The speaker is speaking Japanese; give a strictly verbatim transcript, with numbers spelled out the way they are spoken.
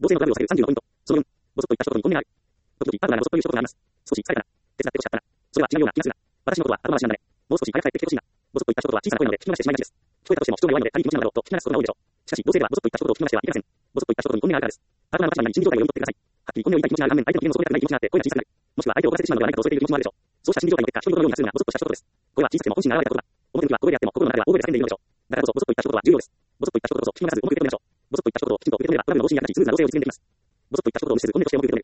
同性のトラブルを避けるさんじゅうのポイント。そのよん、ボソッと言った一言に本音がある。時々、パートナーがボソッと言う一言があります。少し疲れたな。手伝ってほしかったな。それは違うような気がするな。私のことは後回しなんだね。もう少し早く帰ってきてほしいな。ボソッと言った一言は小さな声なので聞き逃してしまいがちです。聞こえたとしても主張が弱いので他人気持ちなんだろうと聞き流すことが多いでしょう。しかし、同性ではボソッと言った一言を聞き逃してはいけません。ボソッと言った一言に本音があるからです。パートナーの立場に心理状態を読み取ってください。はっきり本音を言いたい気持ちがある反面、相手の機嫌をそうめたくない気持ちがあって声が小さくなる。もしくは相手を怒らせてしまうのではないかと恐れている気持ちもあるでしょう。そうした心理状態の結果、独り言のようにするのがボソッとした一言です。声は小さくても本心が現れたことだ。表向きは声であっても心の中では大声で叫んでいるのでしょう。だからこそボソッと言った一言は重要です。ボソッと言った一言こそ聞き逃さず重く受け止めましょう。ボソッと言った一言をきちんと受け止めればトラブルの防止に役立ち、スムーズな同棲を実現できます。ボソッと言った一言を無視せず本音として重く受け止め